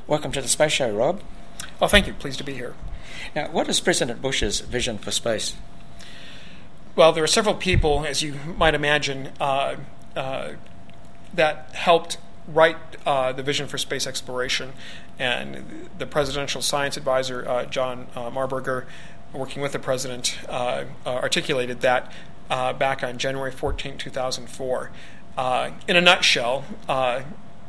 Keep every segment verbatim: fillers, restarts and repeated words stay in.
Welcome to the Space Show, Rob. Oh, thank you. Pleased to be here. Now, what is President Bush's vision for space? Well, there are several people, as you might imagine, uh, uh, that helped write uh, the vision for space exploration. And the presidential science advisor, uh, John uh, Marburger, working with the president, uh, uh, articulated that uh, back on January fourteenth, two thousand four. Uh, in a nutshell, uh,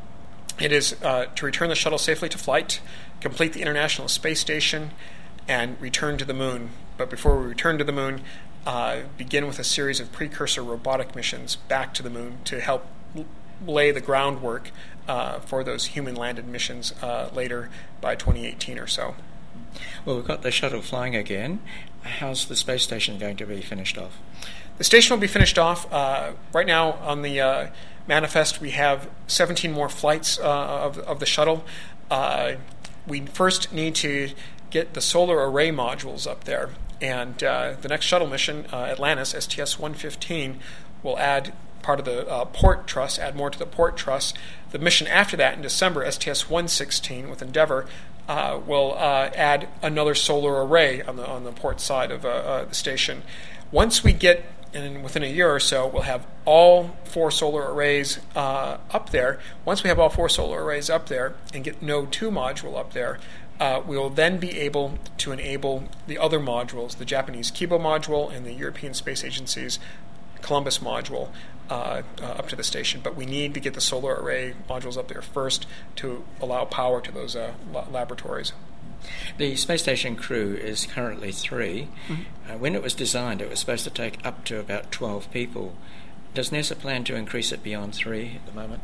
it is uh, to return the shuttle safely to flight, complete the International Space Station, and return to the moon. But before we return to the moon, uh, begin with a series of precursor robotic missions back to the moon to help l- lay the groundwork uh, for those human-landed missions uh, later by twenty eighteen or so. Well, we've got the shuttle flying again. How's the space station going to be finished off? The station will be finished off. Uh, right now on the uh, manifest, we have seventeen more flights uh, of, of the shuttle. Uh, we first need to get the solar array modules up there. And uh, the next shuttle mission, uh, Atlantis, S T S one fifteen, will add part of the uh, port truss, add more to the port truss. The mission after that in December, S T S one sixteen with Endeavour, uh, will uh, add another solar array on the on the port side of uh, uh, the station. Once we get, and within a year or so, we'll have all four solar arrays uh, up there. Once we have all four solar arrays up there and get Node two module up there, uh, we will then be able to enable the other modules, the Japanese Kibo module and the European Space Agency's Columbus module, uh, uh, up to the station. But we need to get the solar array modules up there first to allow power to those uh, laboratories. The space station crew is currently three. Mm-hmm. Uh, when it was designed, it was supposed to take up to about twelve people. Does NASA plan to increase it beyond three at the moment?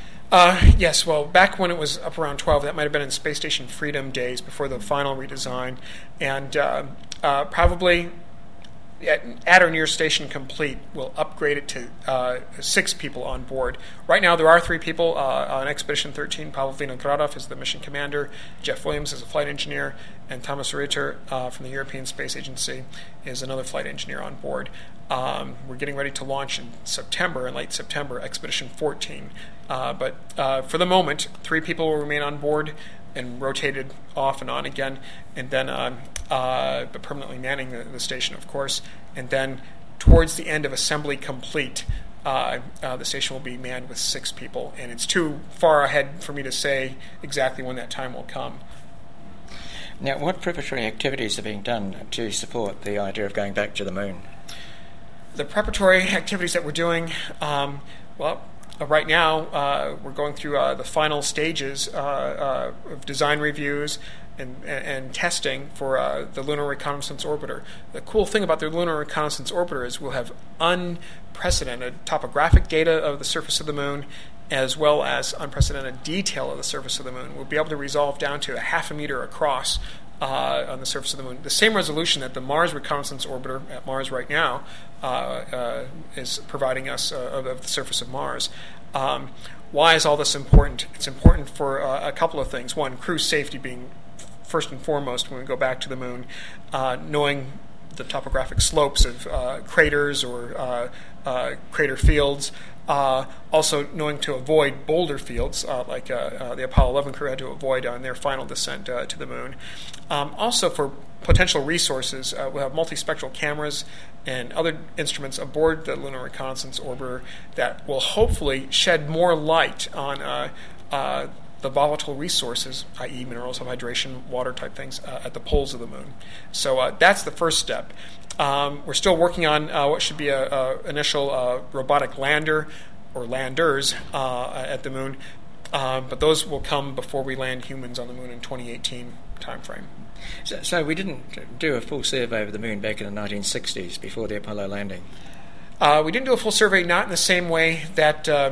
Uh, yes, well, back when it was up around twelve, that might have been in Space Station Freedom days before the final redesign. And uh, uh, probably at, at or near Station Complete, we'll upgrade it to uh, six people on board. Right now, there are three people uh, on Expedition thirteen. Pavel Vinogradov is the mission commander, Jeff Williams is a flight engineer, and Thomas Ritter uh, from the European Space Agency is another flight engineer on board. Um, we're getting ready to launch in September, in late September, Expedition fourteen. Uh, but uh, for the moment, three people will remain on board and rotated off and on again, and then uh, uh, but permanently manning the, the station, of course. And then towards the end of assembly complete, uh, uh, the station will be manned with six people. And it's too far ahead for me to say exactly when that time will come. Now, what preparatory activities are being done to support the idea of going back to the moon? The preparatory activities that we're doing, um, well, Uh, right now, uh, we're going through uh, the final stages uh, uh, of design reviews and, and, and testing for uh, the Lunar Reconnaissance Orbiter. The cool thing about the Lunar Reconnaissance Orbiter is we'll have unprecedented topographic data of the surface of the moon, as well as unprecedented detail of the surface of the moon. We'll be able to resolve down to a half a meter across uh, on the surface of the moon. The same resolution that the Mars Reconnaissance Orbiter at Mars right now uh, uh, is providing us uh, of, of the surface of Mars. Um, why is all this important? It's important for uh, a couple of things. One, crew safety being first and foremost when we go back to the moon, uh, knowing the topographic slopes of uh, craters or uh, uh, crater fields. Uh, also knowing to avoid boulder fields, uh, like uh, uh, the Apollo eleven crew had to avoid on their final descent uh, to the moon. Um, also for potential resources, uh, we'll have multispectral cameras and other instruments aboard the Lunar Reconnaissance Orbiter that will hopefully shed more light on uh, uh, the volatile resources, that is minerals of hydration, water type things, uh, at the poles of the moon. So uh, that's the first step. Um, we're still working on uh, what should be a, a initial uh, robotic lander or landers uh, at the moon, uh, but those will come before we land humans on the moon in twenty eighteen timeframe. So, so we didn't do a full survey of the moon back in the nineteen sixties before the Apollo landing? Uh, we didn't do a full survey, not in the same way that uh,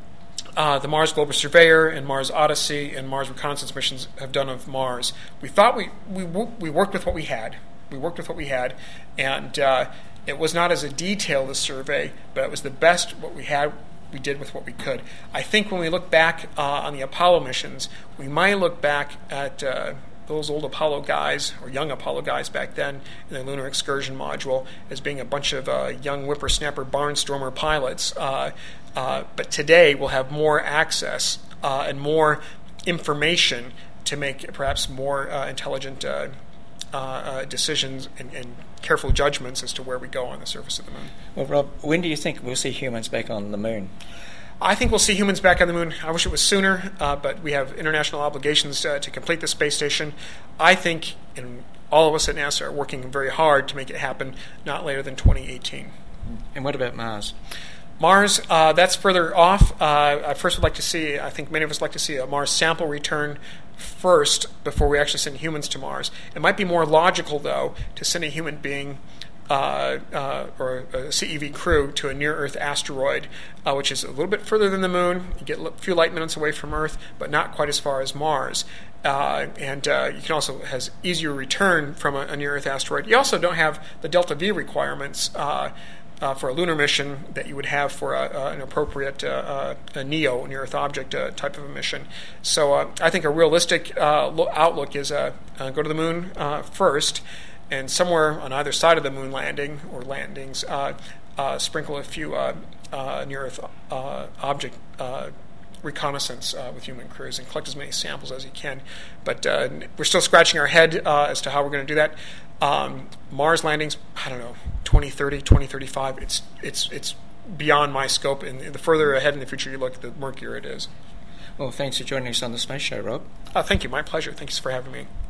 uh, the Mars Global Surveyor and Mars Odyssey and Mars Reconnaissance missions have done of Mars. We thought we we we worked with what we had. We worked with what we had, and uh, it was not as a detailed a survey, but it was the best what we had. We did with what we could. I think when we look back uh, on the Apollo missions, we might look back at uh, those old Apollo guys, or young Apollo guys back then, in the Lunar Excursion Module, as being a bunch of uh, young whippersnapper barnstormer pilots. Uh, uh, but today we'll have more access uh, and more information to make perhaps more uh, intelligent uh, uh, uh, decisions and, and careful judgments as to where we go on the surface of the moon. Well, Rob, when do you think we'll see humans back on the moon? I think we'll see humans back on the moon. I wish it was sooner, uh, but we have international obligations uh, to complete the space station. I think, and all of us at NASA are working very hard to make it happen not later than twenty eighteen. And what about Mars? Mars, uh, that's further off. Uh, I first would like to see, I think many of us like to see a Mars sample return first before we actually send humans to Mars. It might be more logical, though, to send a human being uh, uh, or a C E V crew to a near-Earth asteroid, uh, which is a little bit further than the Moon. You get a few light minutes away from Earth, but not quite as far as Mars. Uh, and uh, you can also has easier return from a, a near-Earth asteroid. You also don't have the delta V requirements uh, uh, for a lunar mission that you would have for a, uh, an appropriate uh, uh, a NEO, near-Earth object uh, type of a mission. So uh, I think a realistic uh, lo- outlook is uh, uh, go to the Moon uh, first, and somewhere on either side of the Moon landing or landings, uh, uh, sprinkle a few uh, uh, near-Earth uh, object uh reconnaissance uh, with human crews and collect as many samples as you can. But uh, we're still scratching our head uh, as to how we're going to do that. Um, Mars landings, I don't know, twenty thirty, twenty thirty-five, it's it's it's beyond my scope, and the further ahead in the future you look, the murkier it is. Well, thanks for joining us on the Space Show, Rob. Uh, thank you. My pleasure. Thanks for having me.